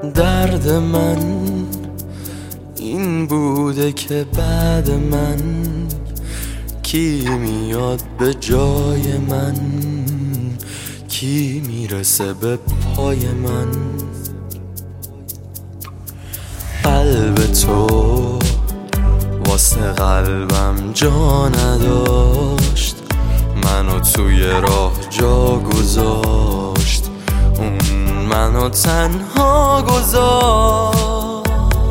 درد من این بوده که بعد من کی میاد به جای من، کی میرسه به پای من. قلب تو واسه قلبم جا نداشت، منو توی راه جا گذاشت، اون منو تنها گذاشت.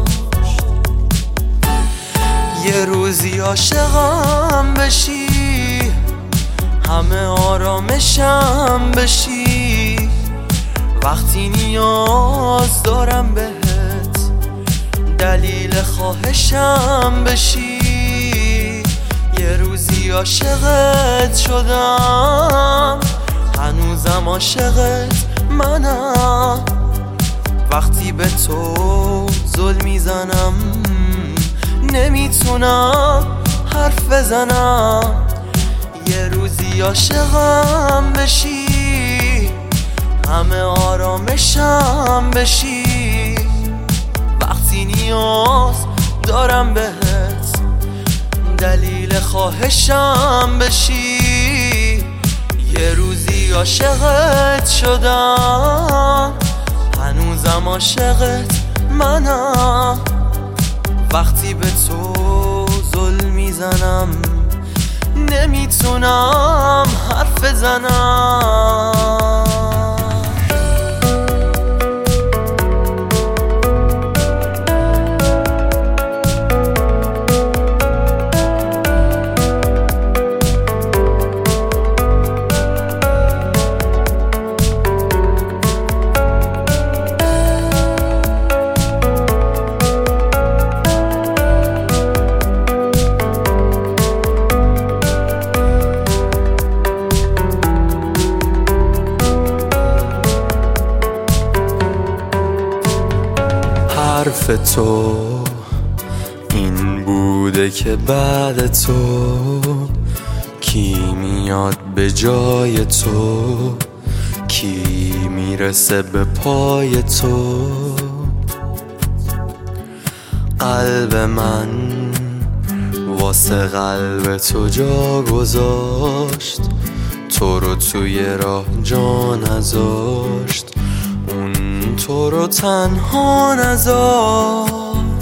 یه روزی عاشقم بشی، همه آرامشم بشی، وقتی نیاز دارم بهت دلیل خواهشم بشی. یه روزی عاشقت شدم، هنوزم عاشقت منم، وقتی به تو زل میزنم نمیتونم حرف بزنم. یه روزی عاشقم بشی، همه آرامشم بشی، وقتی نیاز دارم بهت دلیل خواهشم بشی. یه روزی عاشقت شدم، هنوزم عاشقت منم، وقتی به تو زل میزنم نمیتونم حرف بزنم. حرف تو این بوده که بعد تو کی میاد به جای تو، کی میرسه به پای تو. قلب من واسه قلب تو جا گذاشت، تو رو توی راه جا نذاشت، اون تو رو تنها نذاشت.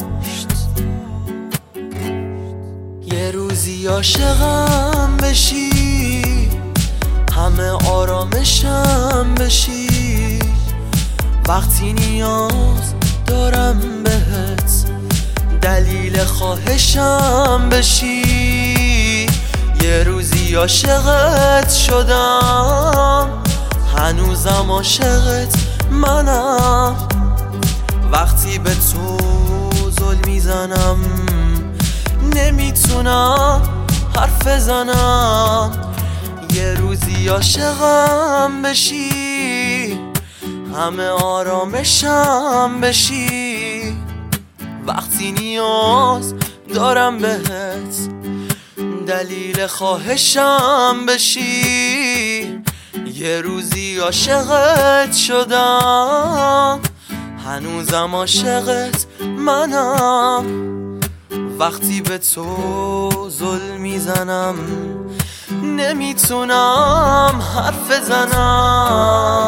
یه روزی عاشقم بشی، همه آرامشم بشی، وقتی نیاز دارم بهت دلیل خواهشم بشی. یه روزی عاشقت شدم، هنوزم عاشقت منم، وقتی به تو زل میزنم نمیتونم حرف بزنم. یه روزی عاشقم بشی، همه آرامشم بشی، وقتی نیاز دارم بهت دلیل خواهشم بشی. یه روزی عاشقت شدم، هنوزم عاشقت منم، وقتی به تو زل میزنم نمیتونم حرف بزنم.